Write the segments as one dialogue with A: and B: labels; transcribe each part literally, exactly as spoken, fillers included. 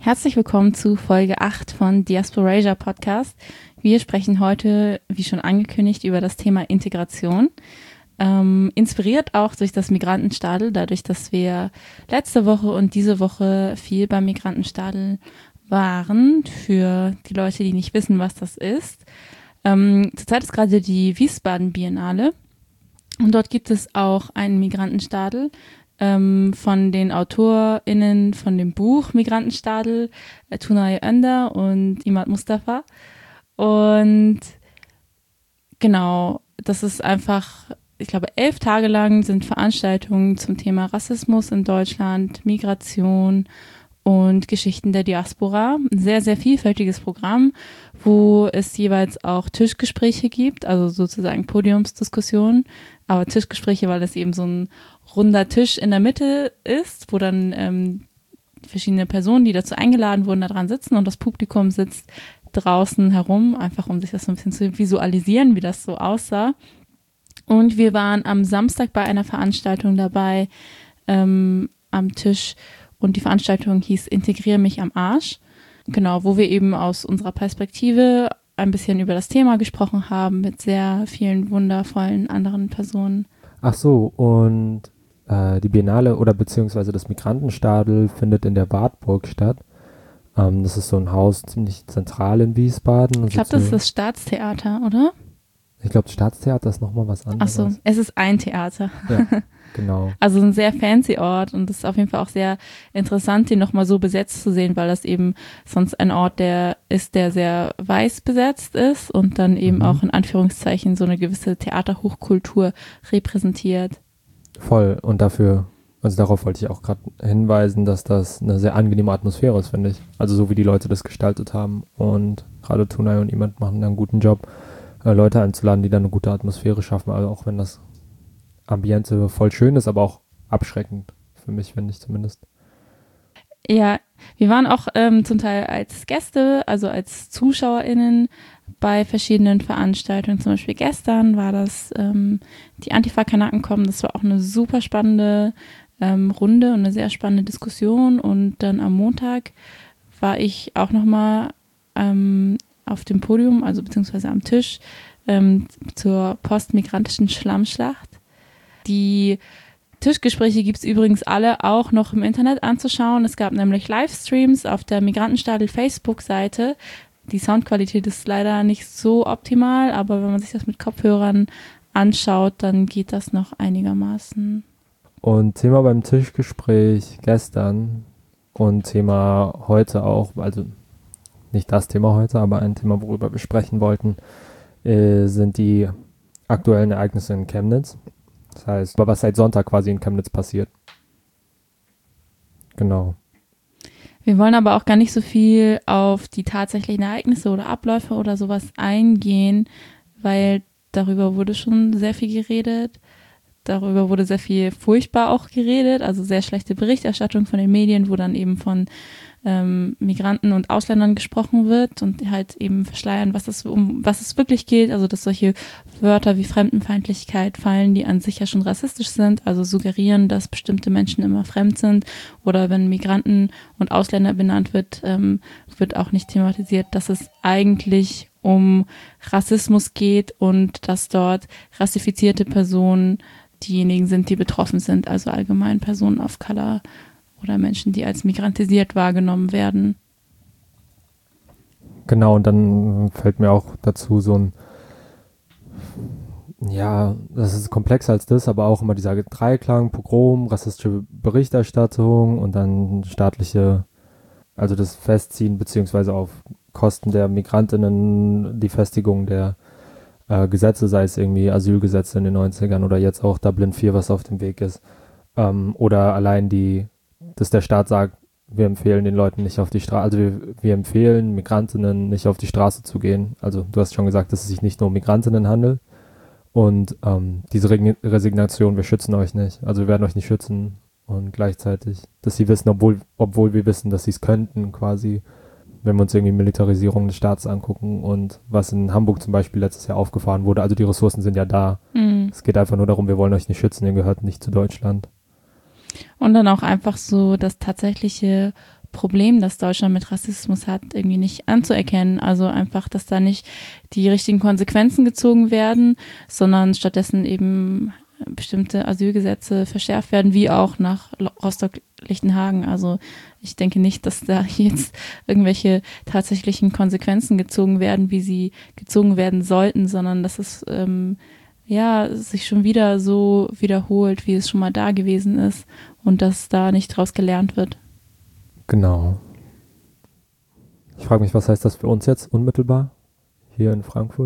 A: Herzlich willkommen zu Folge acht von Diasporasia Podcast. Wir sprechen heute, wie schon angekündigt, über das Thema Integration. Ähm, inspiriert auch durch das Migrantenstadel, dadurch, dass wir letzte Woche und diese Woche viel beim Migrantenstadel waren. Für die Leute, die nicht wissen, was das ist. Ähm, zurzeit ist gerade die Wiesbaden Biennale und dort gibt es auch einen Migrantenstadel ähm, von den AutorInnen von dem Buch Migrantenstadel, äh, Tunay Önder und Imad Mustafa. Und genau, das ist einfach, ich glaube, elf Tage lang sind Veranstaltungen zum Thema Rassismus in Deutschland, Migration und Geschichten der Diaspora. Ein sehr, sehr vielfältiges Programm, wo es jeweils auch Tischgespräche gibt, also sozusagen Podiumsdiskussionen, aber Tischgespräche, weil es eben so ein runder Tisch in der Mitte ist, wo dann ähm, verschiedene Personen, die dazu eingeladen wurden, da dran sitzen und das Publikum sitzt draußen herum, einfach um sich das so ein bisschen zu visualisieren, wie das so aussah. Und wir waren am Samstag bei einer Veranstaltung dabei ähm, am Tisch und die Veranstaltung hieß Integriere mich am Arsch. Genau, wo wir eben aus unserer Perspektive ein bisschen über das Thema gesprochen haben mit sehr vielen wundervollen anderen Personen.
B: Ach so, und äh, die Biennale oder beziehungsweise das Migrantenstadel findet in der Wartburg statt. Ähm, das ist so ein Haus ziemlich zentral in Wiesbaden.
A: Ich glaube, das ist das Staatstheater, oder?
B: Ich glaube, das Staatstheater ist nochmal was anderes.
A: Ach so, es ist ein Theater.
B: Ja, genau.
A: Also ein sehr fancy Ort und es ist auf jeden Fall auch sehr interessant, den nochmal so besetzt zu sehen, weil das eben sonst ein Ort, der ist, der sehr weiß besetzt ist und dann eben
B: Mhm.
A: auch in Anführungszeichen so eine gewisse Theaterhochkultur repräsentiert.
B: Voll. Und dafür, also darauf wollte ich auch gerade hinweisen, dass das eine sehr angenehme Atmosphäre ist, finde ich. Also so wie die Leute das gestaltet haben. Und gerade Tunay und Imad machen da einen guten Job, äh, Leute einzuladen, die dann eine gute Atmosphäre schaffen. Also auch wenn das Ambiente voll schön ist, aber auch abschreckend. Für mich, finde ich zumindest.
A: Ja, wir waren auch ähm, zum Teil als Gäste, also als ZuschauerInnen bei verschiedenen Veranstaltungen. Zum Beispiel gestern war das ähm, die Antifa-Kanaken kommen. Das war auch eine super spannende ähm, Runde und eine sehr spannende Diskussion. Und dann am Montag war ich auch nochmal ähm, auf dem Podium, also beziehungsweise am Tisch ähm, zur postmigrantischen Schlammschlacht. Die Tischgespräche gibt es übrigens alle auch noch im Internet anzuschauen. Es gab nämlich Livestreams auf der Migrantenstadel Facebook-Seite. Die Soundqualität ist leider nicht so optimal, aber wenn man sich das mit Kopfhörern anschaut, dann geht das noch einigermaßen.
B: Und Thema beim Tischgespräch gestern und Thema heute auch, also nicht das Thema heute, aber ein Thema, worüber wir sprechen wollten, äh, sind die aktuellen Ereignisse in Chemnitz. Das heißt, was seit Sonntag quasi in Chemnitz passiert. Genau.
A: Wir wollen aber auch gar nicht so viel auf die tatsächlichen Ereignisse oder Abläufe oder sowas eingehen, weil darüber wurde schon sehr viel geredet. Darüber wurde sehr viel furchtbar auch geredet, also sehr schlechte Berichterstattung von den Medien, wo dann eben von ähm, Migranten und Ausländern gesprochen wird und halt eben verschleiern, was es, um was es wirklich geht. Also dass solche Wörter wie Fremdenfeindlichkeit fallen, die an sich ja schon rassistisch sind, also suggerieren, dass bestimmte Menschen immer fremd sind. Oder wenn Migranten und Ausländer benannt wird, ähm, wird auch nicht thematisiert, dass es eigentlich um Rassismus geht und dass dort rassifizierte Personen diejenigen sind, die betroffen sind, also allgemein Personen of Color oder Menschen, die als migrantisiert wahrgenommen werden.
B: Genau, und dann fällt mir auch dazu so ein, ja, das ist komplexer als das, aber auch immer dieser Dreiklang, Pogrom, rassistische Berichterstattung und dann staatliche, also das Festziehen beziehungsweise auf Kosten der Migrantinnen die Festigung der äh, Gesetze, sei es irgendwie Asylgesetze in den neunzigern oder jetzt auch Dublin vier, was auf dem Weg ist. Ähm, oder allein die, dass der Staat sagt, wir empfehlen den Leuten nicht auf die Straße, also wir, wir empfehlen Migrantinnen nicht auf die Straße zu gehen. Also du hast schon gesagt, dass es sich nicht nur um Migrantinnen handelt. Und ähm, diese Re- Resignation, wir schützen euch nicht. Also wir werden euch nicht schützen. Und gleichzeitig, dass sie wissen, obwohl, obwohl wir wissen, dass sie es könnten quasi, wenn wir uns irgendwie Militarisierung des Staates angucken und was in Hamburg zum Beispiel letztes Jahr aufgefahren wurde. Also die Ressourcen sind ja da.
A: Mhm.
B: Es geht einfach nur darum, wir wollen euch nicht schützen, ihr gehört nicht zu Deutschland.
A: Und dann auch einfach so das tatsächliche Problem, das Deutschland mit Rassismus hat, irgendwie nicht anzuerkennen. Also einfach, dass da nicht die richtigen Konsequenzen gezogen werden, sondern stattdessen eben bestimmte Asylgesetze verschärft werden, wie auch nach Rostock-Lichtenhagen. Also ich denke nicht, dass da jetzt irgendwelche tatsächlichen Konsequenzen gezogen werden, wie sie gezogen werden sollten, sondern dass es ähm, ja sich schon wieder so wiederholt, wie es schon mal da gewesen ist und dass da nicht draus gelernt wird.
B: Genau. Ich frage mich, was heißt das für uns jetzt unmittelbar hier in Frankfurt?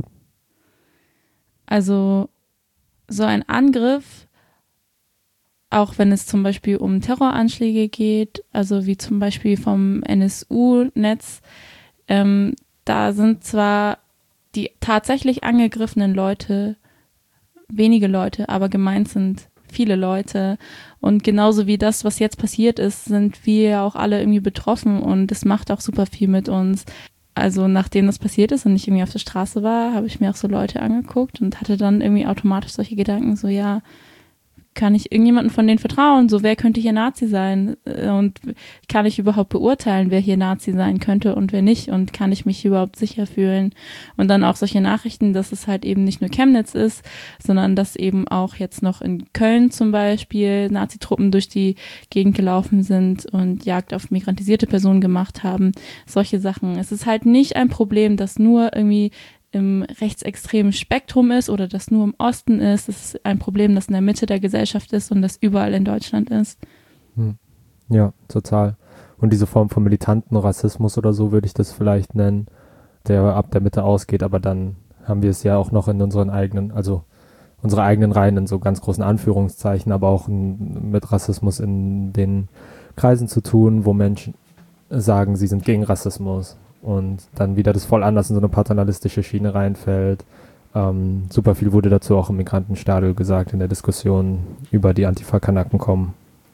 A: Also so ein Angriff, auch wenn es zum Beispiel um Terroranschläge geht, also wie zum Beispiel vom N S U-Netz, ähm, da sind zwar die tatsächlich angegriffenen Leute wenige Leute, aber gemeint sind viele Leute. Und genauso wie das, was jetzt passiert ist, sind wir ja auch alle irgendwie betroffen und es macht auch super viel mit uns. Also nachdem das passiert ist und ich irgendwie auf der Straße war, habe ich mir auch so Leute angeguckt und hatte dann irgendwie automatisch solche Gedanken, so ja, kann ich irgendjemandem von denen vertrauen? So, wer könnte hier Nazi sein? Und kann ich überhaupt beurteilen, wer hier Nazi sein könnte und wer nicht? Und kann ich mich überhaupt sicher fühlen? Und dann auch solche Nachrichten, dass es halt eben nicht nur Chemnitz ist, sondern dass eben auch jetzt noch in Köln zum Beispiel Nazi-Truppen durch die Gegend gelaufen sind und Jagd auf migrantisierte Personen gemacht haben. Solche Sachen. Es ist halt nicht ein Problem, dass nur irgendwie im rechtsextremen Spektrum ist oder das nur im Osten ist. Es ist ein Problem, das in der Mitte der Gesellschaft ist und das überall in Deutschland ist.
B: Ja, total. Und diese Form von militanten Rassismus oder so würde ich das vielleicht nennen, der ab der Mitte ausgeht, aber dann haben wir es ja auch noch in unseren eigenen, also unsere eigenen Reihen in so ganz großen Anführungszeichen, aber auch in, mit Rassismus in den Kreisen zu tun, wo Menschen sagen, sie sind gegen Rassismus. Und dann wieder das voll anders in so eine paternalistische Schiene reinfällt. Ähm, super viel wurde dazu auch im Migrantenstadel gesagt in der Diskussion über die Antifa-Kanaken kommen.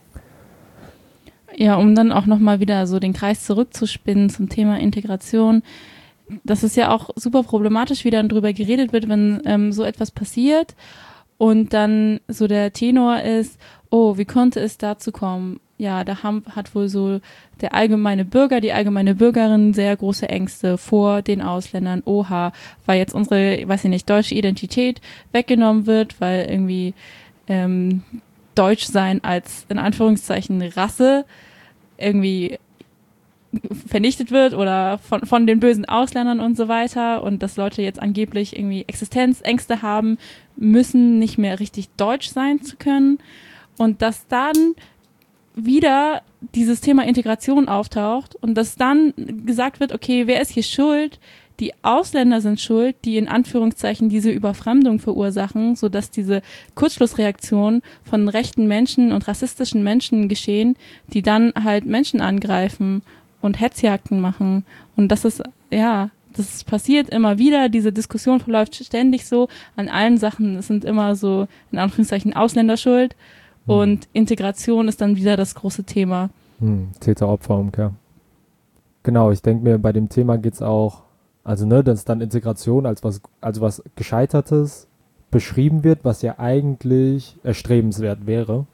A: Ja, um dann auch nochmal wieder so den Kreis zurückzuspinnen zum Thema Integration. Das ist ja auch super problematisch, wie dann drüber geredet wird, wenn ähm, so etwas passiert und dann so der Tenor ist, oh, wie konnte es dazu kommen? Ja, da haben, hat wohl so der allgemeine Bürger, die allgemeine Bürgerin sehr große Ängste vor den Ausländern. Oha, weil jetzt unsere, weiß ich nicht, deutsche Identität weggenommen wird, weil irgendwie ähm, Deutsch sein als in Anführungszeichen Rasse irgendwie vernichtet wird oder von, von den bösen Ausländern und so weiter und dass Leute jetzt angeblich irgendwie Existenzängste haben müssen, nicht mehr richtig deutsch sein zu können und dass dann wieder dieses Thema Integration auftaucht und dass dann gesagt wird, okay, wer ist hier schuld? Die Ausländer sind schuld, die in Anführungszeichen diese Überfremdung verursachen, sodass diese Kurzschlussreaktionen von rechten Menschen und rassistischen Menschen geschehen, die dann halt Menschen angreifen und Hetzjagden machen. Und das ist, ja, das passiert immer wieder, diese Diskussion verläuft ständig so, an allen Sachen, es sind immer so, in Anführungszeichen, Ausländer schuld. Und Integration ist dann wieder das große Thema.
B: Hm, Täter-Opfer-Umkehr. Genau, ich denke mir, bei dem Thema geht es auch, also ne, dass dann Integration als was, also was Gescheitertes beschrieben wird, was ja eigentlich erstrebenswert wäre.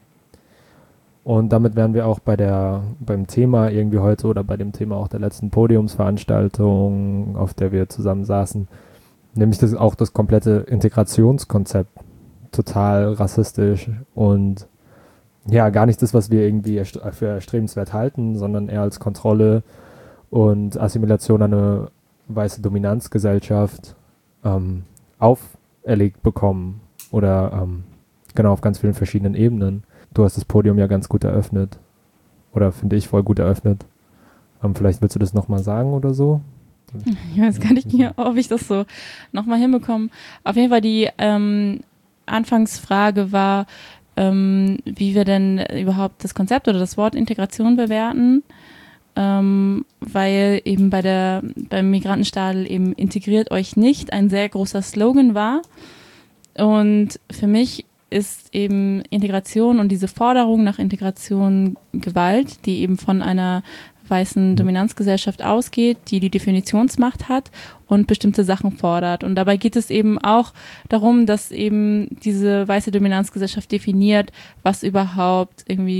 B: Und damit wären wir auch bei der, beim Thema irgendwie heute oder bei dem Thema auch der letzten Podiumsveranstaltung, auf der wir zusammen saßen, nämlich das auch das komplette Integrationskonzept total rassistisch und ja, gar nicht das, was wir irgendwie für erstrebenswert halten, sondern eher als Kontrolle und Assimilation an eine weiße Dominanzgesellschaft ähm, auferlegt bekommen oder ähm, genau auf ganz vielen verschiedenen Ebenen. Du hast das Podium ja ganz gut eröffnet oder finde ich voll gut eröffnet. Ähm, vielleicht willst du das nochmal sagen oder so?
A: Ich weiß gar nicht mehr, ob ich das so nochmal hinbekomme. Auf jeden Fall die ähm, Anfangsfrage war, ähm, wie wir denn überhaupt das Konzept oder das Wort Integration bewerten, ähm, weil eben bei der beim Migrantenstadel eben integriert euch nicht ein sehr großer Slogan war. Und für mich ist eben Integration und diese Forderung nach Integration Gewalt, die eben von einer weißen Dominanzgesellschaft ausgeht, die die Definitionsmacht hat und bestimmte Sachen fordert. Und dabei geht es eben auch darum, dass eben diese weiße Dominanzgesellschaft definiert, was überhaupt irgendwie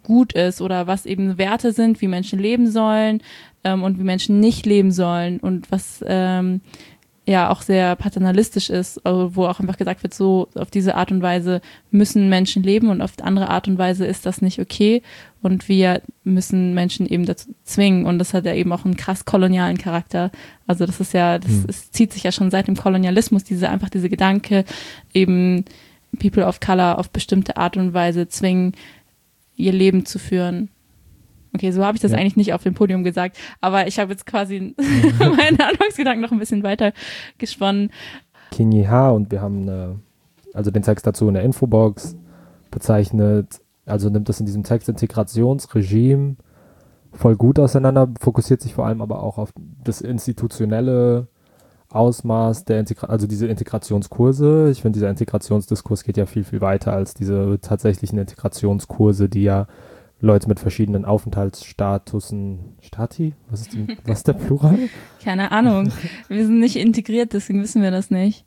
A: gut ist oder was eben Werte sind, wie Menschen leben sollen ähm, und wie Menschen nicht leben sollen und was ähm, ja auch sehr paternalistisch ist, also wo auch einfach gesagt wird, so auf diese Art und Weise müssen Menschen leben und auf andere Art und Weise ist das nicht okay und wir müssen Menschen eben dazu zwingen und das hat ja eben auch einen krass kolonialen Charakter. Also das ist ja, das,
B: hm.
A: es zieht sich ja schon seit dem Kolonialismus, diese einfach diese Gedanke, eben People of Color auf bestimmte Art und Weise zwingen, ihr Leben zu führen. Okay, so habe ich das ja. eigentlich nicht auf dem Podium gesagt, aber ich habe jetzt quasi meinen Anfangsgedanken noch ein bisschen weiter gesponnen.
B: Kinyiha und wir haben eine, also den Text dazu in der Infobox bezeichnet, also nimmt das in diesem Text Integrationsregime voll gut auseinander, fokussiert sich vor allem aber auch auf das institutionelle Ausmaß der Integra- also diese Integrationskurse. Ich finde, dieser Integrationsdiskurs geht ja viel, viel weiter als diese tatsächlichen Integrationskurse, die ja Leute mit verschiedenen Aufenthaltsstatusen, Stati? Was ist, die, was ist der Plural?
A: Keine Ahnung. Wir sind nicht integriert, deswegen wissen wir das nicht.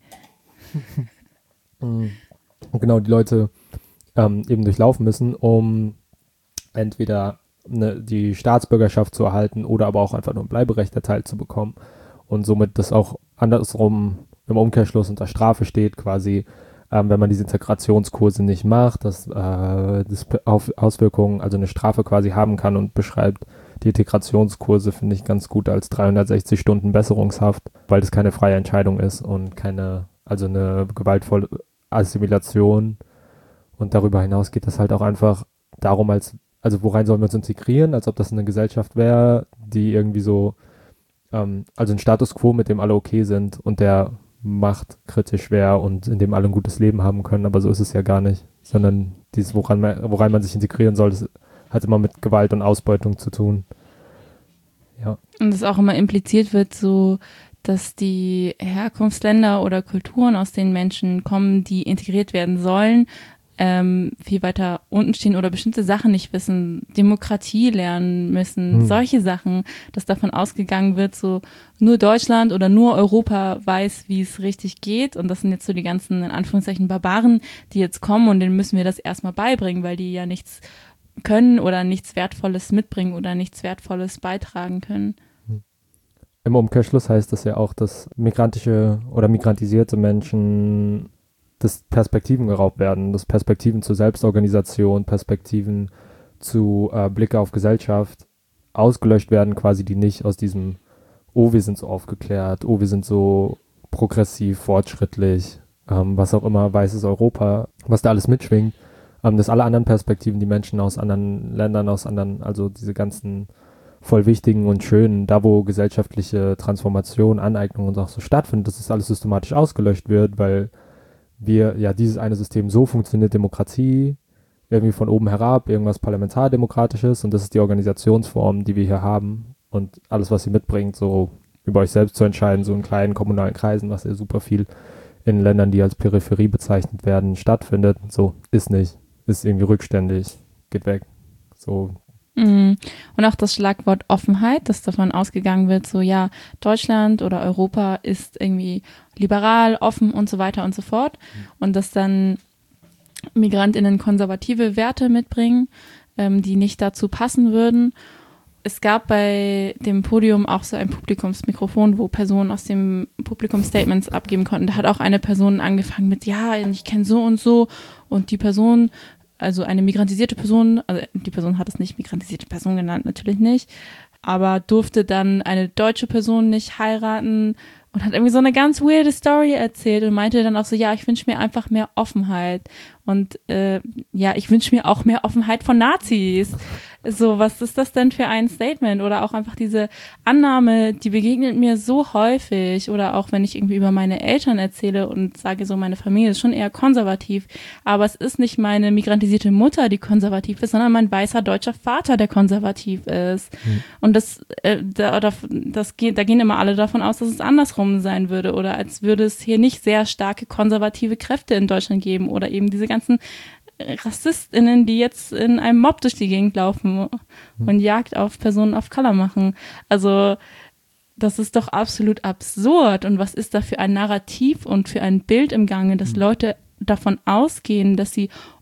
B: Und genau, die Leute ähm, eben durchlaufen müssen, um entweder eine, die Staatsbürgerschaft zu erhalten oder aber auch einfach nur ein Bleiberecht erteilt zu bekommen. Und somit das auch andersrum im Umkehrschluss unter Strafe steht, quasi, ähm, wenn man diese Integrationskurse nicht macht, dass äh, das auf Auswirkungen, also eine Strafe quasi haben kann und beschreibt die Integrationskurse, finde ich ganz gut als dreihundertsechzig Stunden Besserungshaft, weil das keine freie Entscheidung ist und keine, also eine gewaltvolle Assimilation. Und darüber hinaus geht das halt auch einfach darum, als, also worein sollen wir uns integrieren, als ob das eine Gesellschaft wäre, die irgendwie so, ähm, also ein Status quo, mit dem alle okay sind und der machtkritisch wäre und in dem alle ein gutes Leben haben können, aber so ist es ja gar nicht, sondern dieses, woran man, woran man sich integrieren soll, das hat immer mit Gewalt und Ausbeutung zu tun. Ja. Und
A: es auch immer impliziert wird, so, dass die Herkunftsländer oder Kulturen, aus denen Menschen kommen, die integriert werden sollen, ähm, viel weiter unten stehen oder bestimmte Sachen nicht wissen, Demokratie lernen müssen, hm. solche Sachen, dass davon ausgegangen wird, so nur Deutschland oder nur Europa weiß, wie es richtig geht und das sind jetzt so die ganzen, in Anführungszeichen, Barbaren, die jetzt kommen und denen müssen wir das erstmal beibringen, weil die ja nichts können oder nichts Wertvolles mitbringen oder nichts Wertvolles beitragen können.
B: Im Umkehrschluss heißt das ja auch, dass migrantische oder migrantisierte Menschen, dass Perspektiven geraubt werden, dass Perspektiven zur Selbstorganisation, Perspektiven zu äh, Blicke auf Gesellschaft ausgelöscht werden, quasi die nicht aus diesem, oh, wir sind so aufgeklärt, oh, wir sind so progressiv, fortschrittlich, ähm, was auch immer, weißes Europa, was da alles mitschwingt, ähm, dass alle anderen Perspektiven, die Menschen aus anderen Ländern, aus anderen, also diese ganzen voll wichtigen und schönen, da wo gesellschaftliche Transformation, Aneignung und auch so stattfindet, dass das alles systematisch ausgelöscht wird, weil wir, ja, dieses eine System, so funktioniert Demokratie, irgendwie von oben herab, irgendwas Parlamentardemokratisches und das ist die Organisationsform, die wir hier haben und alles, was sie mitbringt, so über euch selbst zu entscheiden, so in kleinen kommunalen Kreisen, was ja super viel in Ländern, die als Peripherie bezeichnet werden, stattfindet, so, ist nicht, ist irgendwie rückständig, geht weg, so.
A: Und auch das Schlagwort Offenheit, dass davon ausgegangen wird, so ja, Deutschland oder Europa ist irgendwie liberal, offen und so weiter und so fort. Und dass dann MigrantInnen konservative Werte mitbringen, ähm, die nicht dazu passen würden. Es gab bei dem Podium auch so ein Publikumsmikrofon, wo Personen aus dem Publikum Statements abgeben konnten. Da hat auch eine Person angefangen mit, ja, ich kenne so und so und die Person, also eine migrantisierte Person, also die Person hat es nicht migrantisierte Person genannt, natürlich nicht, aber durfte dann eine deutsche Person nicht heiraten und hat irgendwie so eine ganz weirde Story erzählt und meinte dann auch so, ja, ich wünsche mir einfach mehr Offenheit und äh, ja, ich wünsche mir auch mehr Offenheit von Nazis. So, was ist das denn für ein Statement? Oder auch einfach diese Annahme, die begegnet mir so häufig. Oder auch, wenn ich irgendwie über meine Eltern erzähle und sage so, meine Familie ist schon eher konservativ. Aber es ist nicht meine migrantisierte Mutter, die konservativ ist, sondern mein weißer deutscher Vater, der konservativ ist. Mhm. Und das, äh, da, das geht, da gehen immer alle davon aus, dass es andersrum sein würde. Oder als würde es hier nicht sehr starke konservative Kräfte in Deutschland geben. Oder eben diese ganzen RassistInnen, die jetzt in einem Mob durch die Gegend laufen und Jagd auf Personen of Color machen. Also das ist doch absolut absurd. Und was ist da für ein Narrativ und für ein Bild im Gange, dass Leute davon ausgehen, dass sie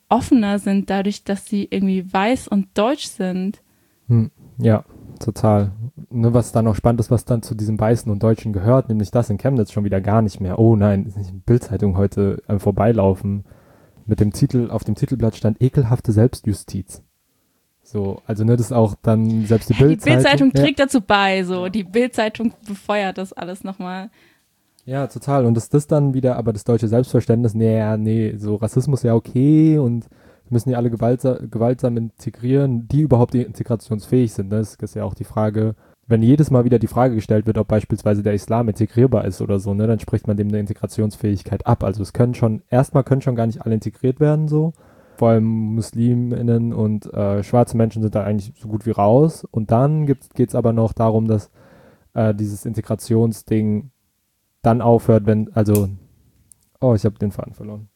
A: offener sind, dadurch, dass sie irgendwie weiß und deutsch sind.
B: Hm, ja, total. Ne, was dann auch spannend ist, was dann zu diesem Weißen und Deutschen gehört, nämlich das in Chemnitz schon wieder gar nicht mehr. Oh nein, ist nicht in Bild-Zeitung heute am Vorbeilaufen. Mit dem Titel, auf dem Titelblatt stand ekelhafte Selbstjustiz. So, also ne, das ist auch dann selbst die
A: Ja,
B: Bild-Zeitung.
A: Die Bild-Zeitung
B: ja.
A: trägt dazu bei, so. Die Bild-Zeitung befeuert das alles nochmal.
B: Ja, total. Und ist das dann wieder, aber das deutsche Selbstverständnis, nee, ja, nee, so Rassismus ja okay und wir müssen die alle gewaltsam, gewaltsam integrieren, die überhaupt integrationsfähig sind. Das ist ja auch die Frage, wenn jedes Mal wieder die Frage gestellt wird, ob beispielsweise der Islam integrierbar ist oder so, ne, dann spricht man dem eine Integrationsfähigkeit ab. Also es können schon, erstmal können schon gar nicht alle integriert werden, so. Vor allem MuslimInnen und äh, schwarze Menschen sind da eigentlich so gut wie raus. Und dann geht es aber noch darum, dass äh, dieses Integrationsding dann aufhört, wenn, also, oh, ich habe den Faden verloren.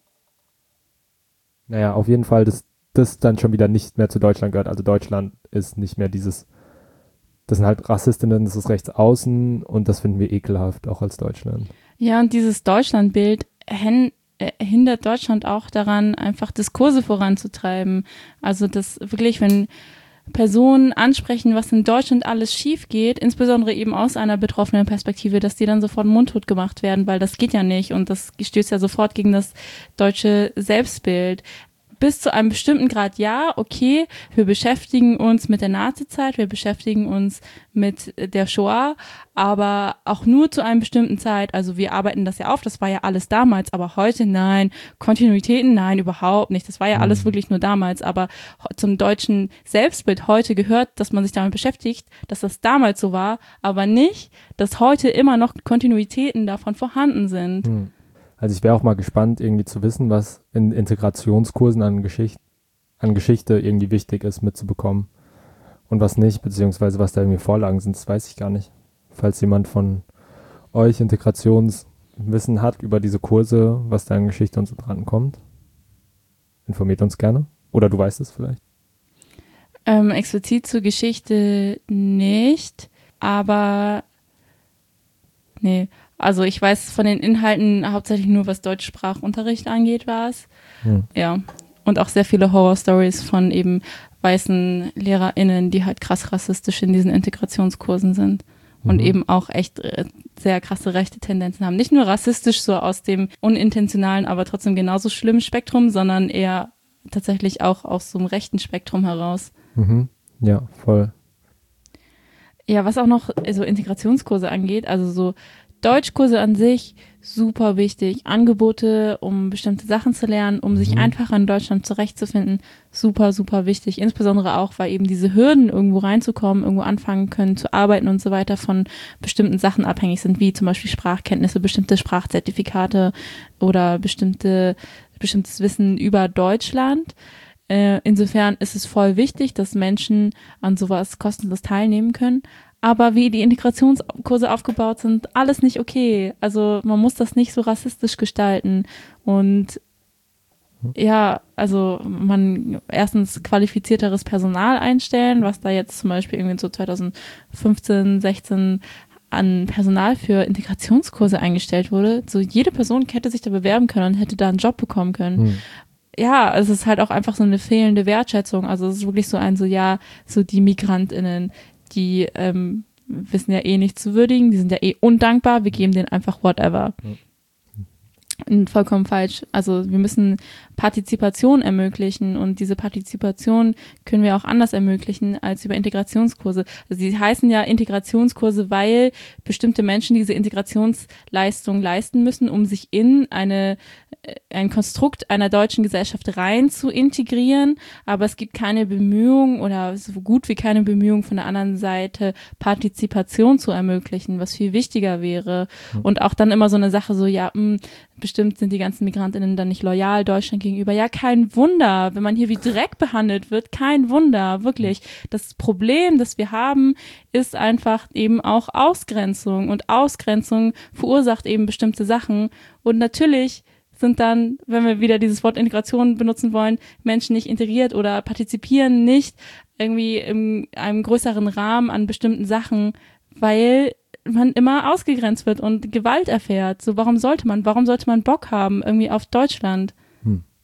B: Naja, auf jeden Fall, dass das dann schon wieder nicht mehr zu Deutschland gehört. Also Deutschland ist nicht mehr dieses, das sind halt Rassistinnen, das ist rechts außen und das finden wir ekelhaft, auch als Deutschland.
A: Ja, und dieses Deutschlandbild hin, äh, hindert Deutschland auch daran, einfach Diskurse voranzutreiben. Also das wirklich, wenn Personen ansprechen, was in Deutschland alles schief geht, insbesondere eben aus einer betroffenen Perspektive, dass die dann sofort mundtot gemacht werden, weil das geht ja nicht und das stößt ja sofort gegen das deutsche Selbstbild. Bis zu einem bestimmten Grad, ja, okay, wir beschäftigen uns mit der Nazizeit, wir beschäftigen uns mit der Shoah, aber auch nur zu einem bestimmten Zeit, also wir arbeiten das ja auf, das war ja alles damals, aber heute nein, Kontinuitäten, nein, überhaupt nicht, das war ja alles wirklich nur damals, aber zum deutschen Selbstbild heute gehört, dass man sich damit beschäftigt, dass das damals so war, aber nicht, dass heute immer noch Kontinuitäten davon vorhanden sind.
B: Hm. Also ich wäre auch mal gespannt, irgendwie zu wissen, was in Integrationskursen an, Geschicht an Geschichte irgendwie wichtig ist, mitzubekommen und was nicht, beziehungsweise was da irgendwie Vorlagen sind, das weiß ich gar nicht. Falls jemand von euch Integrationswissen hat über diese Kurse, was da in Geschichte und so dran kommt, informiert uns gerne. Oder du weißt es vielleicht.
A: Ähm, explizit zur Geschichte nicht, aber nee, also ich weiß von den Inhalten hauptsächlich nur, was Deutschsprachunterricht angeht, war es. Hm. Ja, und auch sehr viele Horror-Stories von eben weißen LehrerInnen, die halt krass rassistisch in diesen Integrationskursen sind und mhm. eben auch echt äh, sehr krasse rechte Tendenzen haben. Nicht nur rassistisch so aus dem unintentionalen, aber trotzdem genauso schlimmen Spektrum, sondern eher tatsächlich auch aus so einem rechten Spektrum heraus.
B: Mhm. Ja, voll.
A: Ja, was auch noch so Integrationskurse angeht, also so Deutschkurse an sich, super wichtig. Angebote, um bestimmte Sachen zu lernen, um sich mhm. einfacher in Deutschland zurechtzufinden, super, super wichtig. Insbesondere auch, weil eben diese Hürden, irgendwo reinzukommen, irgendwo anfangen können zu arbeiten und so weiter, von bestimmten Sachen abhängig sind, wie zum Beispiel Sprachkenntnisse, bestimmte Sprachzertifikate oder bestimmte, bestimmtes Wissen über Deutschland. Äh, insofern ist es voll wichtig, dass Menschen an sowas kostenlos teilnehmen können. Aber wie die Integrationskurse aufgebaut sind, alles nicht okay. Also man muss das nicht so rassistisch gestalten. Und ja, also man erstens qualifizierteres Personal einstellen, was da jetzt zum Beispiel irgendwie so zwanzig fünfzehn, sechzehn an Personal für Integrationskurse eingestellt wurde. So jede Person hätte sich da bewerben können und hätte da einen Job bekommen können. Hm. Ja, es ist halt auch einfach so eine fehlende Wertschätzung. Also es ist wirklich so ein so, ja, so die MigrantInnen, die ähm, wissen ja eh nicht zu würdigen, die sind ja eh undankbar, wir geben denen einfach whatever. Mhm. Vollkommen falsch. Also wir müssen Partizipation ermöglichen und diese Partizipation können wir auch anders ermöglichen als über Integrationskurse. Also die heißen ja Integrationskurse, weil bestimmte Menschen diese Integrationsleistung leisten müssen, um sich in eine ein Konstrukt einer deutschen Gesellschaft rein zu integrieren, aber es gibt keine Bemühungen oder so gut wie keine Bemühungen von der anderen Seite, Partizipation zu ermöglichen, was viel wichtiger wäre. Mhm. Und auch dann immer so eine Sache so, ja, mh, bestimmt sind die ganzen MigrantInnen dann nicht loyal Deutschland gegenüber. Ja, kein Wunder, wenn man hier wie Dreck behandelt wird, kein Wunder, wirklich. Das Problem, das wir haben, ist einfach eben auch Ausgrenzung und Ausgrenzung verursacht eben bestimmte Sachen und natürlich sind dann, wenn wir wieder dieses Wort Integration benutzen wollen, Menschen nicht integriert oder partizipieren nicht irgendwie in einem größeren Rahmen an bestimmten Sachen, weil man immer ausgegrenzt wird und Gewalt erfährt. So, warum sollte man, warum sollte man Bock haben irgendwie auf Deutschland?
B: Hm.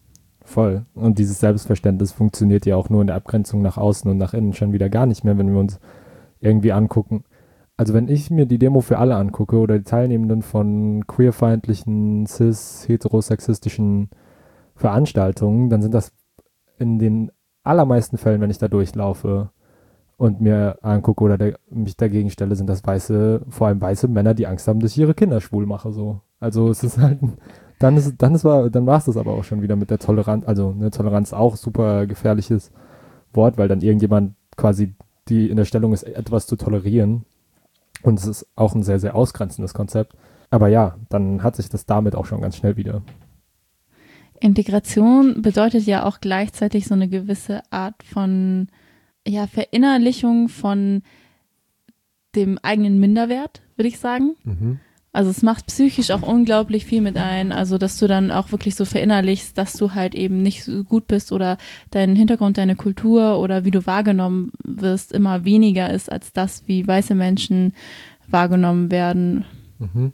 B: voll. Und dieses Selbstverständnis funktioniert ja auch nur in der Abgrenzung nach außen und nach innen schon wieder gar nicht mehr, wenn wir uns irgendwie angucken. Also wenn ich mir die Demo für alle angucke oder die Teilnehmenden von queerfeindlichen, cis, heterosexistischen Veranstaltungen, dann sind das in den allermeisten Fällen, wenn ich da durchlaufe und mir angucke oder der, mich dagegen stelle, sind das weiße, vor allem weiße Männer, die Angst haben, dass ich ihre Kinder schwul mache. So. Also es ist halt, dann ist, dann ist war, dann war es das aber auch schon wieder mit der Toleranz. Also eine Toleranz auch super gefährliches Wort, weil dann irgendjemand quasi die in der Stellung ist, etwas zu tolerieren. Und es ist auch ein sehr, sehr ausgrenzendes Konzept. Aber ja, dann hat sich das damit auch schon ganz schnell wieder.
A: Integration bedeutet ja auch gleichzeitig so eine gewisse Art von ja, Verinnerlichung von dem eigenen Minderwert, würde ich sagen.
B: Mhm.
A: Also es macht psychisch auch unglaublich viel mit ein, also dass du dann auch wirklich so verinnerlichst, dass du halt eben nicht so gut bist oder dein Hintergrund, deine Kultur oder wie du wahrgenommen wirst, immer weniger ist als das, wie weiße Menschen wahrgenommen werden.
B: Mhm.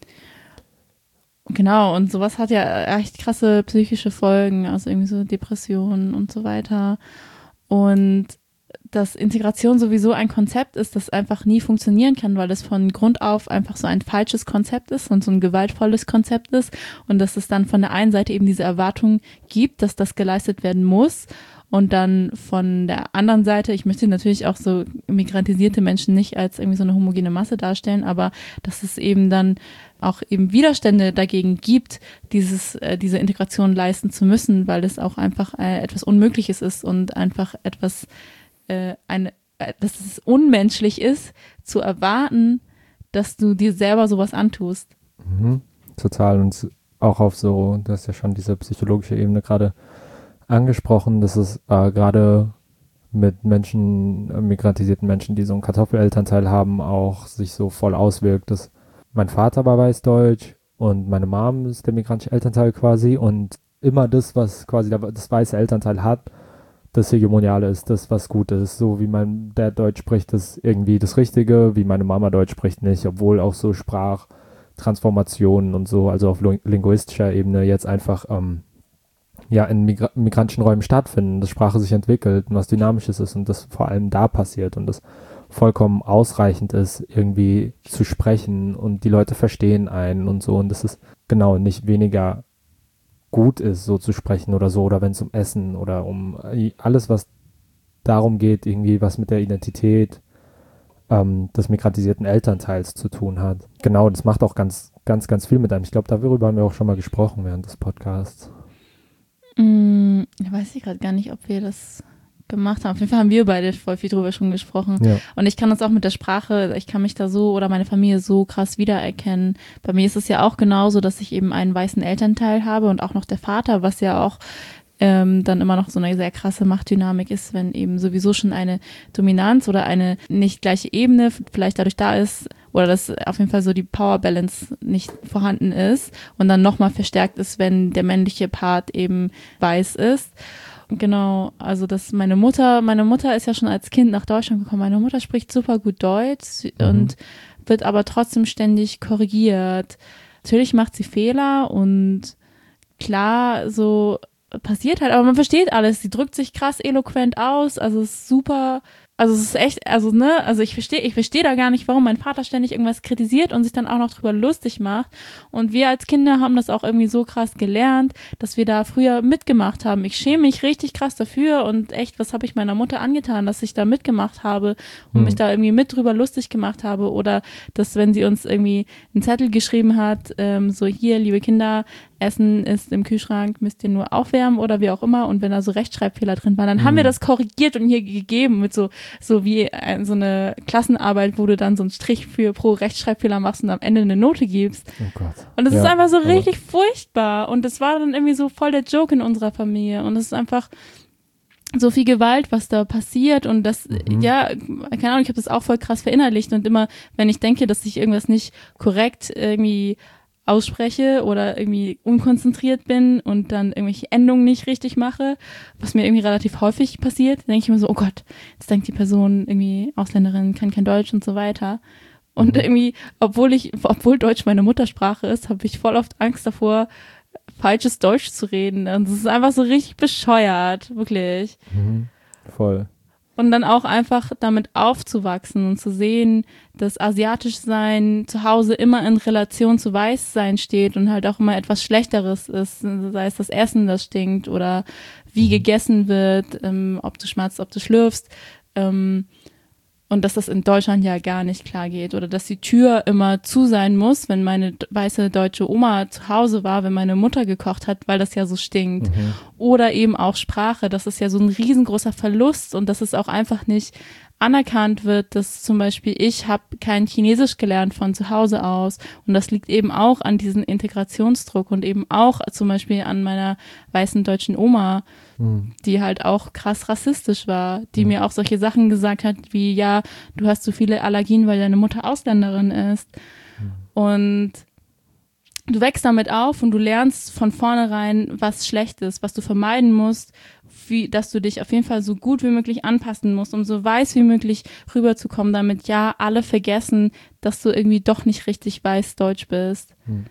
A: Genau, und sowas hat ja echt krasse psychische Folgen, also irgendwie so Depressionen und so weiter. Und dass Integration sowieso ein Konzept ist, das einfach nie funktionieren kann, weil es von Grund auf einfach so ein falsches Konzept ist und so ein gewaltvolles Konzept ist und dass es dann von der einen Seite eben diese Erwartung gibt, dass das geleistet werden muss und dann von der anderen Seite, ich möchte natürlich auch so migrantisierte Menschen nicht als irgendwie so eine homogene Masse darstellen, aber dass es eben dann auch eben Widerstände dagegen gibt, dieses, äh, diese Integration leisten zu müssen, weil es auch einfach äh, etwas Unmögliches ist und einfach etwas Äh, eine, äh, dass es unmenschlich ist, zu erwarten, dass du dir selber sowas antust.
B: Mhm. Total. Und auch auf so, du hast ja schon diese psychologische Ebene gerade angesprochen, dass es äh, gerade mit Menschen, äh, migrantisierten Menschen, die so einen Kartoffelelternteil haben, auch sich so voll auswirkt. Dass mein Vater war weißdeutsch und meine Mom ist der migrantische Elternteil quasi und immer das, was quasi das weiße Elternteil hat, das Hegemoniale ist, das, was gut ist. So wie mein Dad Deutsch spricht, ist irgendwie das Richtige, wie meine Mama Deutsch spricht nicht, obwohl auch so Sprachtransformationen und so, also auf linguistischer Ebene jetzt einfach ähm, ja in Migra- migrantischen Räumen stattfinden, dass Sprache sich entwickelt und was Dynamisches ist und das vor allem da passiert und das vollkommen ausreichend ist, irgendwie zu sprechen und die Leute verstehen einen und so und das ist genau nicht weniger gut ist, so zu sprechen oder so, oder wenn es um Essen oder um alles, was darum geht, irgendwie was mit der Identität ähm, des migrantisierten Elternteils zu tun hat. Genau, das macht auch ganz, ganz, ganz viel mit einem. Ich glaube, darüber haben wir auch schon mal gesprochen während des Podcasts.
A: Mm, ich weiß ich gerade gar nicht, ob wir das gemacht haben. Auf jeden Fall haben wir beide voll viel drüber schon gesprochen.
B: Ja.
A: Und ich kann das auch mit der Sprache, ich kann mich da so oder meine Familie so krass wiedererkennen. Bei mir ist es ja auch genauso, dass ich eben einen weißen Elternteil habe und auch noch der Vater, was ja auch ähm, dann immer noch so eine sehr krasse Machtdynamik ist, wenn eben sowieso schon eine Dominanz oder eine nicht gleiche Ebene vielleicht dadurch da ist oder dass auf jeden Fall so die Power Balance nicht vorhanden ist und dann nochmal verstärkt ist, wenn der männliche Part eben weiß ist. Genau, also dass meine Mutter, meine Mutter ist ja schon als Kind nach Deutschland gekommen. Meine Mutter spricht super gut Deutsch
B: Mhm.
A: und wird aber trotzdem ständig korrigiert. Natürlich macht sie Fehler und klar, so passiert halt, aber man versteht alles. Sie drückt sich krass eloquent aus, also es ist super. Also es ist echt, also ne, also ich verstehe, ich verstehe da gar nicht, warum mein Vater ständig irgendwas kritisiert und sich dann auch noch drüber lustig macht. Und wir als Kinder haben das auch irgendwie so krass gelernt, dass wir da früher mitgemacht haben. Ich schäme mich richtig krass dafür und echt, was habe ich meiner Mutter angetan, dass ich da mitgemacht habe und
B: Hm.
A: mich da irgendwie mit drüber lustig gemacht habe oder dass, wenn sie uns irgendwie einen Zettel geschrieben hat, ähm, so hier, liebe Kinder, Essen ist im Kühlschrank, müsst ihr nur aufwärmen oder wie auch immer. Und wenn da so Rechtschreibfehler drin waren, dann
B: Mhm.
A: haben wir das korrigiert und hier gegeben mit so so wie ein, so eine Klassenarbeit, wo du dann so einen Strich für pro Rechtschreibfehler machst und am Ende eine Note gibst.
B: Oh Gott.
A: Und das
B: Ja,
A: ist einfach so
B: aber-
A: richtig furchtbar. Und das war dann irgendwie so voll der Joke in unserer Familie. Und es ist einfach so viel Gewalt, was da passiert. Und das,
B: Mhm.
A: ja, keine Ahnung, ich habe das auch voll krass verinnerlicht. Und immer, wenn ich denke, dass ich irgendwas nicht korrekt irgendwie ausspreche oder irgendwie unkonzentriert bin und dann irgendwelche Endungen nicht richtig mache, was mir irgendwie relativ häufig passiert, denke ich mir so, oh Gott, jetzt denkt die Person irgendwie Ausländerin, kann kein Deutsch und so weiter. Und
B: Mhm.
A: irgendwie, obwohl ich, obwohl Deutsch meine Muttersprache ist, habe ich voll oft Angst davor, falsches Deutsch zu reden. Und es ist einfach so richtig bescheuert, wirklich.
B: Mhm. Voll.
A: Und dann auch einfach damit aufzuwachsen und zu sehen, dass asiatisch sein zu Hause immer in Relation zu Weißsein steht und halt auch immer etwas Schlechteres ist, sei es das Essen, das stinkt oder wie gegessen wird, ähm, ob du schmatzt, ob du schlürfst. Ähm, und dass das in Deutschland ja gar nicht klar geht oder dass die Tür immer zu sein muss, wenn meine weiße deutsche Oma zu Hause war, wenn meine Mutter gekocht hat, weil das ja so stinkt.
B: Mhm.
A: Oder eben auch Sprache, das ist ja so ein riesengroßer Verlust und dass es auch einfach nicht anerkannt wird, dass zum Beispiel ich habe kein Chinesisch gelernt von zu Hause aus und das liegt eben auch an diesem Integrationsdruck und eben auch zum Beispiel an meiner weißen deutschen Oma,
B: Mhm.
A: die halt auch krass rassistisch war, die
B: Mhm.
A: mir auch solche Sachen gesagt hat, wie ja, du hast so viele Allergien, weil deine Mutter Ausländerin ist.
B: Mhm.
A: Und du wächst damit auf und du lernst von vornherein, was schlecht ist, was du vermeiden musst, wie, dass du dich auf jeden Fall so gut wie möglich anpassen musst, um so weiß wie möglich rüberzukommen, damit ja alle vergessen, dass du irgendwie doch nicht richtig weiß-deutsch bist.
B: Mhm.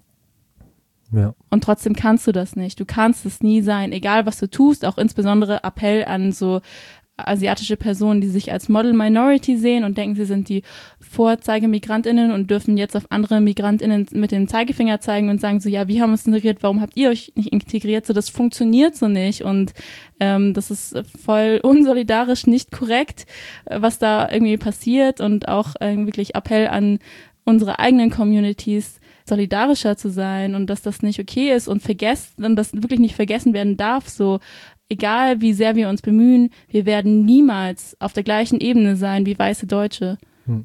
B: Ja.
A: Und trotzdem kannst du das nicht. Du kannst es nie sein, egal was du tust, auch insbesondere Appell an so asiatische Personen, die sich als Model Minority sehen und denken, sie sind die Vorzeige-MigrantInnen und dürfen jetzt auf andere MigrantInnen mit dem Zeigefinger zeigen und sagen so, ja, wir haben uns integriert, warum habt ihr euch nicht integriert? So, das funktioniert so nicht und ähm, das ist voll unsolidarisch, nicht korrekt, äh, was da irgendwie passiert und auch äh, wirklich Appell an unsere eigenen Communities, solidarischer zu sein und dass das nicht okay ist und vergessen, und das wirklich nicht vergessen werden darf, so egal wie sehr wir uns bemühen, wir werden niemals auf der gleichen Ebene sein wie weiße Deutsche.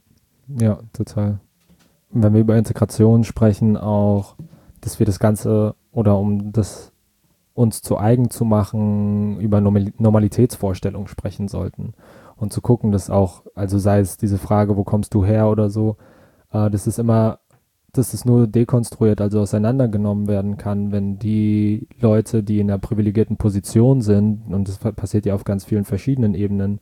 B: Ja, total. Wenn wir über Integration sprechen, auch, dass wir das Ganze oder um das uns zu eigen zu machen, über Normal- Normalitätsvorstellungen sprechen sollten und zu gucken, dass auch, also sei es diese Frage, wo kommst du her oder so, äh, das ist immer, dass es nur dekonstruiert, also auseinandergenommen werden kann, wenn die Leute, die in einer privilegierten Position sind, und das passiert ja auf ganz vielen verschiedenen Ebenen,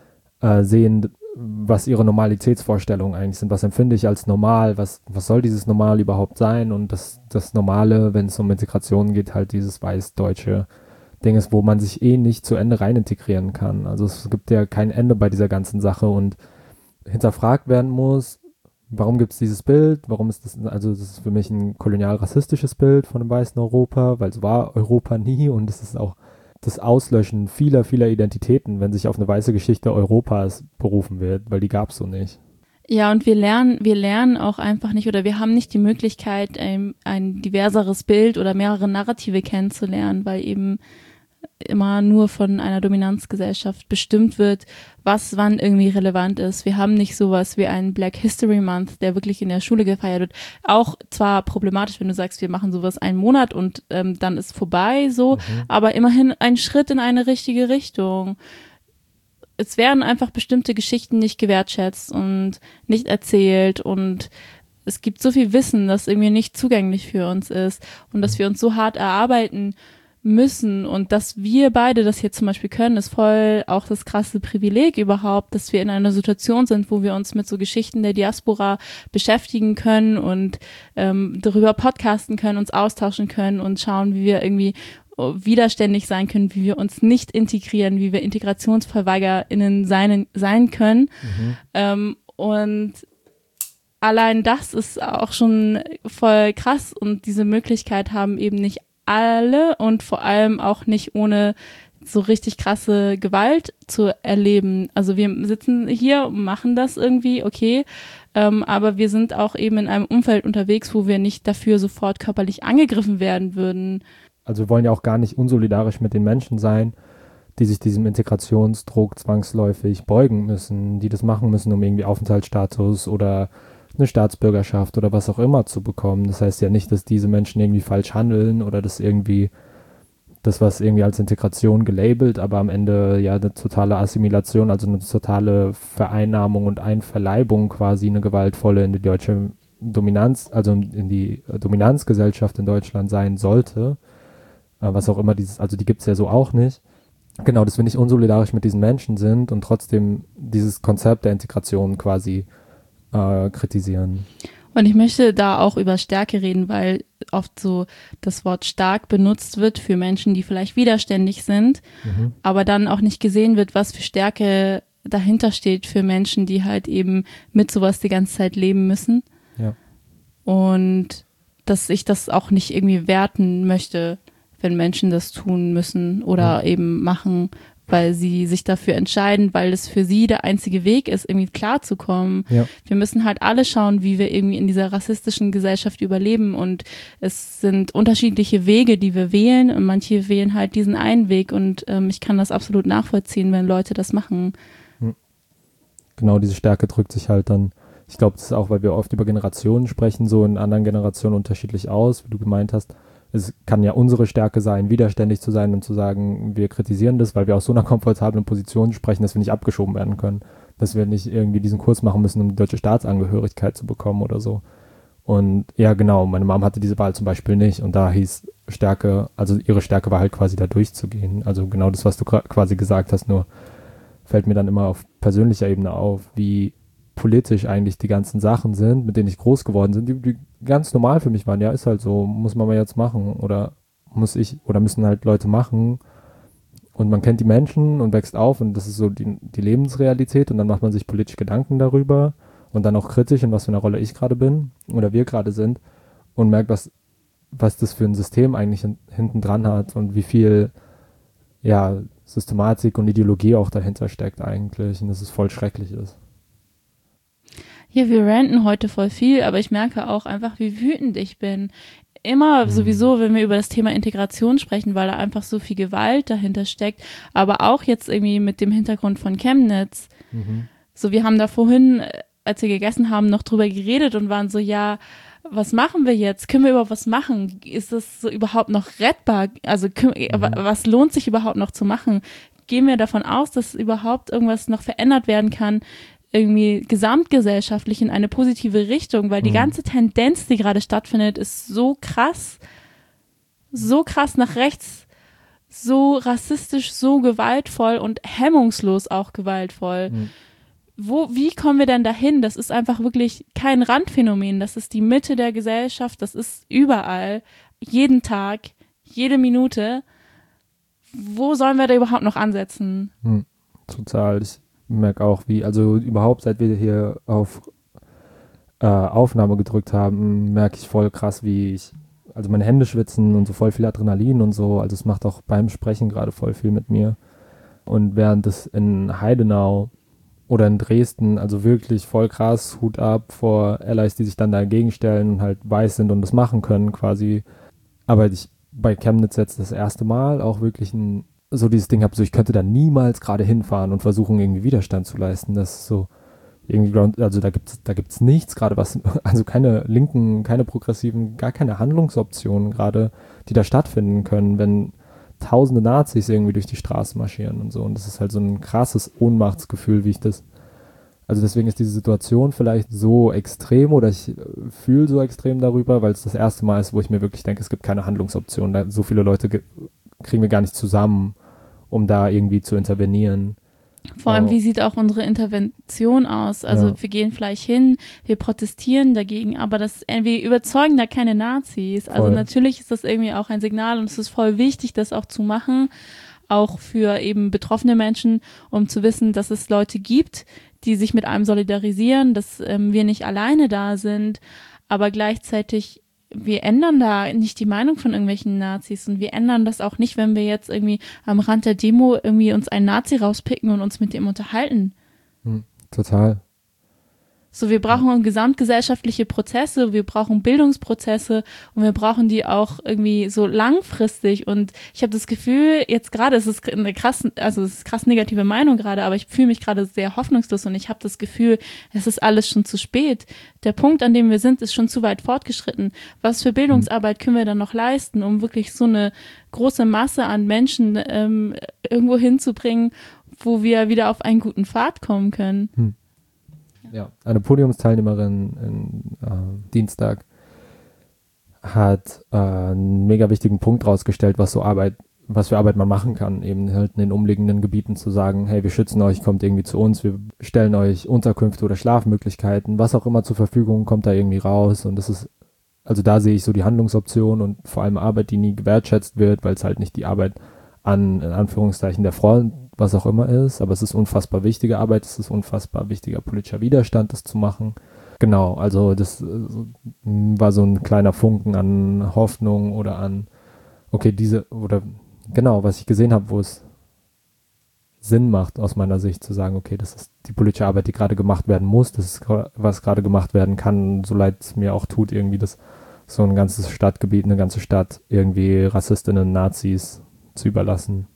B: äh, sehen, was ihre Normalitätsvorstellungen eigentlich sind. Was empfinde ich als normal? Was, was soll dieses Normal überhaupt sein? Und das, das Normale, wenn es um Integration geht, halt dieses weiß-deutsche Ding ist, wo man sich eh nicht zu Ende rein integrieren kann. Also es gibt ja kein Ende bei dieser ganzen Sache und hinterfragt werden muss, warum gibt es dieses Bild? Warum ist das, also das ist für mich ein kolonial-rassistisches Bild von dem weißen Europa, weil es war Europa nie und es ist auch das Auslöschen vieler, vieler Identitäten, wenn sich auf eine weiße Geschichte Europas berufen wird, weil die gab es so nicht.
A: Ja, und wir lernen, wir lernen auch einfach nicht oder wir haben nicht die Möglichkeit, ein, ein diverseres Bild oder mehrere Narrative kennenzulernen, weil eben immer nur von einer Dominanzgesellschaft bestimmt wird, was wann irgendwie relevant ist. Wir haben nicht sowas wie einen Black History Month, der wirklich in der Schule gefeiert wird. Auch zwar problematisch, wenn du sagst, wir machen sowas einen Monat und ähm, dann ist vorbei so, mhm. aber immerhin ein Schritt in eine richtige Richtung. Es werden einfach bestimmte Geschichten nicht gewertschätzt und nicht erzählt und es gibt so viel Wissen, das irgendwie nicht zugänglich für uns ist und dass wir uns so hart erarbeiten müssen und dass wir beide das hier zum Beispiel können, ist voll auch das krasse Privileg überhaupt, dass wir in einer Situation sind, wo wir uns mit so Geschichten der Diaspora beschäftigen können und ähm, darüber podcasten können, uns austauschen können und schauen, wie wir irgendwie widerständig sein können, wie wir uns nicht integrieren, wie wir IntegrationsverweigerInnen sein, sein können. Mhm. Ähm, und allein das ist auch schon voll krass und diese Möglichkeit haben eben nicht alle und vor allem auch nicht ohne so richtig krasse Gewalt zu erleben. Also wir sitzen hier und machen das irgendwie, okay, ähm, aber wir sind auch eben in einem Umfeld unterwegs, wo wir nicht dafür sofort körperlich angegriffen werden würden.
B: Also wir wollen ja auch gar nicht unsolidarisch mit den Menschen sein, die sich diesem Integrationsdruck zwangsläufig beugen müssen, die das machen müssen, um irgendwie Aufenthaltsstatus oder eine Staatsbürgerschaft oder was auch immer zu bekommen. Das heißt ja nicht, dass diese Menschen irgendwie falsch handeln oder das irgendwie, das was irgendwie als Integration gelabelt, aber am Ende ja eine totale Assimilation, also eine totale Vereinnahmung und Einverleibung quasi, eine gewaltvolle in die deutsche Dominanz, also in die Dominanzgesellschaft in Deutschland sein sollte. Was auch immer dieses, also die gibt es ja so auch nicht. Genau, dass wir nicht unsolidarisch mit diesen Menschen sind und trotzdem dieses Konzept der Integration quasi äh, kritisieren.
A: Und ich möchte da auch über Stärke reden, weil oft so das Wort stark benutzt wird für Menschen, die vielleicht widerständig sind, mhm. aber dann auch nicht gesehen wird, was für Stärke dahinter steht für Menschen, die halt eben mit sowas die ganze Zeit leben müssen.
B: Ja.
A: Und dass ich das auch nicht irgendwie werten möchte, wenn Menschen das tun müssen oder ja. eben machen, weil sie sich dafür entscheiden, weil es für sie der einzige Weg ist, irgendwie klarzukommen. Ja. Wir müssen halt alle schauen, wie wir irgendwie in dieser rassistischen Gesellschaft überleben, und es sind unterschiedliche Wege, die wir wählen, und manche wählen halt diesen einen Weg, und ähm, ich kann das absolut nachvollziehen, wenn Leute das machen.
B: Genau, diese Stärke drückt sich halt dann, ich glaube, das ist auch, weil wir oft über Generationen sprechen, so in anderen Generationen unterschiedlich aus, wie du gemeint hast. Es kann ja unsere Stärke sein, widerständig zu sein und zu sagen, wir kritisieren das, weil wir aus so einer komfortablen Position sprechen, dass wir nicht abgeschoben werden können. Dass wir nicht irgendwie diesen Kurs machen müssen, um die deutsche Staatsangehörigkeit zu bekommen oder so. Und ja, genau, meine Mom hatte diese Wahl zum Beispiel nicht. Und da hieß Stärke, also ihre Stärke war halt quasi da durchzugehen. Also genau das, was du quasi gesagt hast, nur fällt mir dann immer auf persönlicher Ebene auf, wie politisch eigentlich die ganzen Sachen sind, mit denen ich groß geworden bin, die, die ganz normal für mich waren. Ja, ist halt so, muss man mal jetzt machen oder muss ich, oder müssen halt Leute machen, und man kennt die Menschen und wächst auf, und das ist so die, die Lebensrealität, und dann macht man sich politisch Gedanken darüber und dann auch kritisch, in was für einer Rolle ich gerade bin oder wir gerade sind, und merkt, was, was das für ein System eigentlich hin, hinten dran hat und wie viel ja, Systematik und Ideologie auch dahinter steckt eigentlich, und dass es voll schrecklich ist.
A: Ja, wir ranten heute voll viel, aber ich merke auch einfach, wie wütend ich bin. Immer mhm. sowieso, wenn wir über das Thema Integration sprechen, weil da einfach so viel Gewalt dahinter steckt, aber auch jetzt irgendwie mit dem Hintergrund von Chemnitz. Mhm. So, wir haben da vorhin, als wir gegessen haben, noch drüber geredet und waren so, ja, was machen wir jetzt? Können wir überhaupt was machen? Ist das so überhaupt noch rettbar? Also können, mhm. was lohnt sich überhaupt noch zu machen? Gehen wir davon aus, dass überhaupt irgendwas noch verändert werden kann, irgendwie gesamtgesellschaftlich in eine positive Richtung, weil die mhm. ganze Tendenz, die gerade stattfindet, ist so krass, so krass nach rechts, so rassistisch, so gewaltvoll und hemmungslos auch gewaltvoll. Mhm. Wo, wie kommen wir denn dahin? Das ist einfach wirklich kein Randphänomen, das ist die Mitte der Gesellschaft, das ist überall, jeden Tag, jede Minute. Wo sollen wir da überhaupt noch ansetzen?
B: Mhm. Total, ich merke auch, wie, also überhaupt, seit wir hier auf äh, Aufnahme gedrückt haben, merke ich voll krass, wie ich, also meine Hände schwitzen und so voll viel Adrenalin und so, also es macht auch beim Sprechen gerade voll viel mit mir. Und während es in Heidenau oder in Dresden, also wirklich voll krass, Hut ab vor Allies, die sich dann dagegen stellen und halt weiß sind und das machen können quasi. Aber ich bei Chemnitz jetzt das erste Mal auch wirklich ein so dieses Ding habe, so ich könnte da niemals gerade hinfahren und versuchen, irgendwie Widerstand zu leisten. Das ist so irgendwie, also da gibt's da gibt's nichts gerade, was, also keine linken, keine progressiven, gar keine Handlungsoptionen gerade, die da stattfinden können, wenn tausende Nazis irgendwie durch die Straße marschieren und so. Und das ist halt so ein krasses Ohnmachtsgefühl, wie ich das, also deswegen ist diese Situation vielleicht so extrem, oder ich fühle so extrem darüber, weil es das erste Mal ist, wo ich mir wirklich denke, es gibt keine Handlungsoptionen. Da so viele Leute ge- kriegen wir gar nicht zusammen, um da irgendwie zu intervenieren.
A: Vor allem, oh. wie sieht auch unsere Intervention aus? Also ja. wir gehen vielleicht hin, wir protestieren dagegen, aber das, wir überzeugen da keine Nazis. Also voll. Natürlich ist das irgendwie auch ein Signal, und es ist voll wichtig, das auch zu machen, auch für eben betroffene Menschen, um zu wissen, dass es Leute gibt, die sich mit einem solidarisieren, dass ähm, wir nicht alleine da sind, aber gleichzeitig wir ändern da nicht die Meinung von irgendwelchen Nazis, und wir ändern das auch nicht, wenn wir jetzt irgendwie am Rand der Demo irgendwie uns einen Nazi rauspicken und uns mit dem unterhalten.
B: Hm, total.
A: So, wir brauchen gesamtgesellschaftliche Prozesse, wir brauchen Bildungsprozesse, und wir brauchen die auch irgendwie so langfristig. Und ich habe das Gefühl, jetzt gerade ist es eine krass, also es ist krass negative Meinung gerade, aber ich fühle mich gerade sehr hoffnungslos, und ich habe das Gefühl, es ist alles schon zu spät. Der Punkt, an dem wir sind, ist schon zu weit fortgeschritten. Was für Bildungsarbeit können wir dann noch leisten, um wirklich so eine große Masse an Menschen ähm, irgendwo hinzubringen, wo wir wieder auf einen guten Pfad kommen können?
B: Hm. Ja, eine Podiumsteilnehmerin in, äh, Dienstag hat äh, einen mega wichtigen Punkt rausgestellt, was so Arbeit was für Arbeit man machen kann, eben halt in den umliegenden Gebieten zu sagen, hey, wir schützen euch, kommt irgendwie zu uns, wir stellen euch Unterkünfte oder Schlafmöglichkeiten, was auch immer zur Verfügung, kommt da irgendwie raus. Und das ist, also da sehe ich so die Handlungsoption und vor allem Arbeit, die nie gewertschätzt wird, weil es halt nicht die Arbeit an, in Anführungszeichen, der Front, was auch immer ist, aber es ist unfassbar wichtige Arbeit, es ist unfassbar wichtiger politischer Widerstand, das zu machen. Genau, also das äh, war so ein kleiner Funken an Hoffnung oder an, okay, diese, oder genau, was ich gesehen habe, wo es Sinn macht, aus meiner Sicht zu sagen, okay, das ist die politische Arbeit, die gerade gemacht werden muss, das ist, was gerade gemacht werden kann, so leid es mir auch tut, irgendwie das so ein ganzes Stadtgebiet, eine ganze Stadt irgendwie Rassistinnen, Nazis zu überlassen.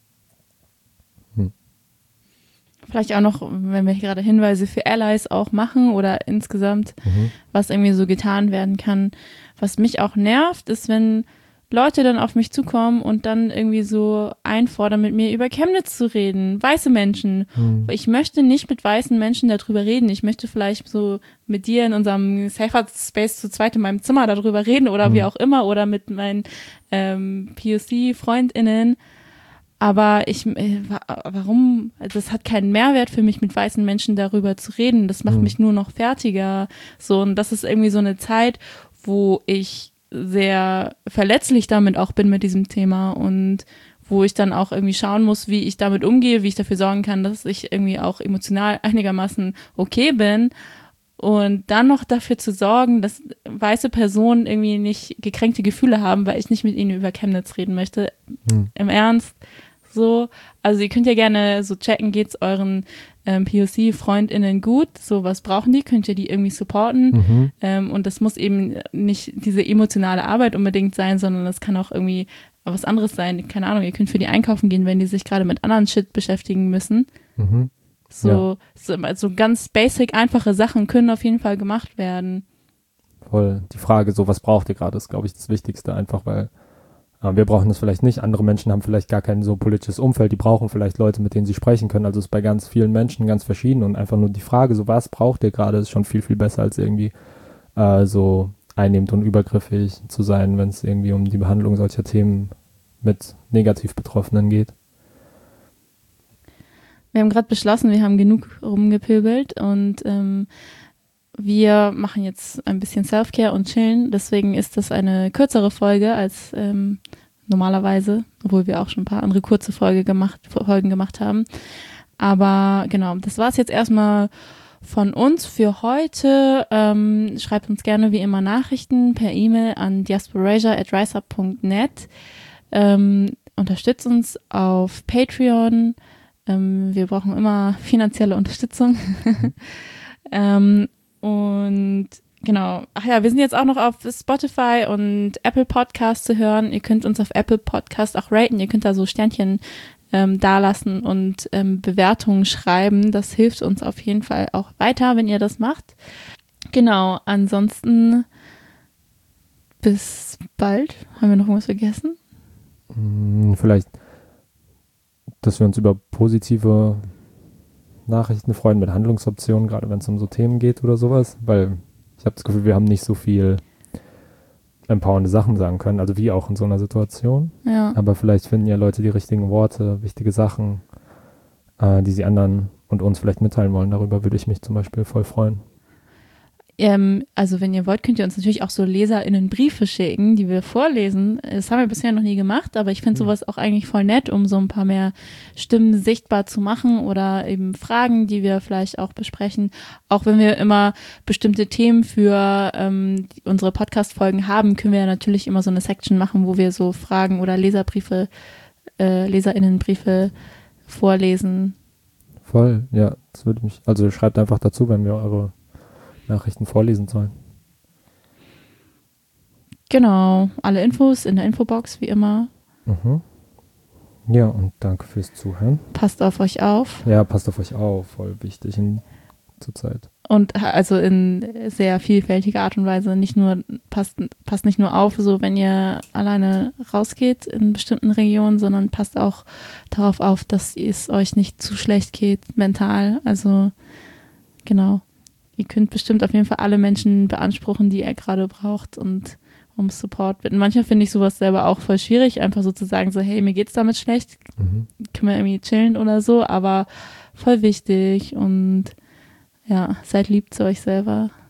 B: Hm.
A: Vielleicht auch noch, wenn wir hier gerade Hinweise für Allies auch machen oder insgesamt,
B: Mhm.
A: was irgendwie so getan werden kann. Was mich auch nervt, ist, wenn Leute dann auf mich zukommen und dann irgendwie so einfordern, mit mir über Chemnitz zu reden. Weiße Menschen.
B: Mhm.
A: Ich möchte nicht mit weißen Menschen darüber reden. Ich möchte vielleicht so mit dir in unserem Safer Space zu zweit in meinem Zimmer darüber reden oder
B: Mhm.
A: wie auch immer oder mit meinen ähm, P O C-FreundInnen. Aber ich, äh, wa- warum, also das hat keinen Mehrwert für mich, mit weißen Menschen darüber zu reden. Das macht
B: Mhm.
A: mich nur noch fertiger. So, und das ist irgendwie so eine Zeit, wo ich sehr verletzlich damit auch bin mit diesem Thema und wo ich dann auch irgendwie schauen muss, wie ich damit umgehe, wie ich dafür sorgen kann, dass ich irgendwie auch emotional einigermaßen okay bin. Und dann noch dafür zu sorgen, dass weiße Personen irgendwie nicht gekränkte Gefühle haben, weil ich nicht mit ihnen über Chemnitz reden möchte.
B: Mhm.
A: Im Ernst. So, also ihr könnt ja gerne so checken, geht's euren ähm, P O C-FreundInnen gut? So, was brauchen die? Könnt ihr die irgendwie supporten?
B: Mhm.
A: Ähm, und das muss eben nicht diese emotionale Arbeit unbedingt sein, sondern das kann auch irgendwie was anderes sein. Keine Ahnung, ihr könnt für die einkaufen gehen, wenn die sich gerade mit anderen Shit beschäftigen müssen.
B: Mhm.
A: So, so, so ganz basic, einfache Sachen können auf jeden Fall gemacht werden.
B: Voll. Die Frage, so was braucht ihr gerade, ist, glaube ich, das Wichtigste, einfach weil äh, wir brauchen das vielleicht nicht. Andere Menschen haben vielleicht gar kein so politisches Umfeld, die brauchen vielleicht Leute, mit denen sie sprechen können. Also ist bei ganz vielen Menschen ganz verschieden und einfach nur die Frage, so was braucht ihr gerade, ist schon viel, viel besser als irgendwie äh, so einnehmend und übergriffig zu sein, wenn es irgendwie um die Behandlung solcher Themen mit negativ Betroffenen geht.
A: Wir haben gerade beschlossen, wir haben genug rumgepöbelt und ähm, wir machen jetzt ein bisschen Self-Care und chillen. Deswegen ist das eine kürzere Folge als ähm, normalerweise, obwohl wir auch schon ein paar andere kurze Folge gemacht, Folgen gemacht haben. Aber genau, das war es jetzt erstmal von uns für heute. Ähm, schreibt uns gerne wie immer Nachrichten per E-Mail an diasporasia at riseup punkt net. Ähm, unterstützt uns auf Patreon. Ähm, wir brauchen immer finanzielle Unterstützung. ähm, und genau, ach ja, wir sind jetzt auch noch auf Spotify und Apple Podcast zu hören. Ihr könnt uns auf Apple Podcast auch raten. Ihr könnt da so Sternchen ähm, dalassen und ähm, Bewertungen schreiben. Das hilft uns auf jeden Fall auch weiter, wenn ihr das macht. Genau, ansonsten bis bald. Haben wir noch irgendwas vergessen?
B: Hm, vielleicht, dass wir uns über positive Nachrichten freuen mit Handlungsoptionen, gerade wenn es um so Themen geht oder sowas, weil ich habe das Gefühl, wir haben nicht so viel empowernde Sachen sagen können, also wie auch in so einer Situation.
A: Ja.
B: Aber vielleicht finden ja Leute die richtigen Worte, wichtige Sachen, äh, die sie anderen und uns vielleicht mitteilen wollen. Darüber würde ich mich zum Beispiel voll freuen.
A: Ähm, also wenn ihr wollt, könnt ihr uns natürlich auch so LeserInnen Briefe schicken, die wir vorlesen. Das haben wir bisher noch nie gemacht, aber ich finde sowas auch eigentlich voll nett, um so ein paar mehr Stimmen sichtbar zu machen oder eben Fragen, die wir vielleicht auch besprechen. Auch wenn wir immer bestimmte Themen für ähm, die, unsere Podcast-Folgen haben, können wir ja natürlich immer so eine Section machen, wo wir so Fragen oder Leserbriefe, äh, LeserInnen-Briefe vorlesen.
B: Voll, ja, das würde mich, also schreibt einfach dazu, wenn wir eure Nachrichten vorlesen sollen.
A: Genau, alle Infos in der Infobox, wie immer.
B: Mhm. Ja, und danke fürs Zuhören.
A: Passt auf euch auf.
B: Ja, passt auf euch auf, voll wichtig in zur Zeit.
A: Und also in sehr vielfältiger Art und Weise. Nicht nur, passt, passt nicht nur auf, so wenn ihr alleine rausgeht in bestimmten Regionen, sondern passt auch darauf auf, dass es euch nicht zu schlecht geht, mental. Also, genau. Ihr könnt bestimmt auf jeden Fall alle Menschen beanspruchen, die ihr gerade braucht und um Support bitten. Manchmal finde ich sowas selber auch voll schwierig, einfach so zu sagen, so hey, mir geht's damit schlecht,
B: Mhm.
A: können wir irgendwie chillen oder so, aber voll wichtig und ja, seid lieb zu euch selber.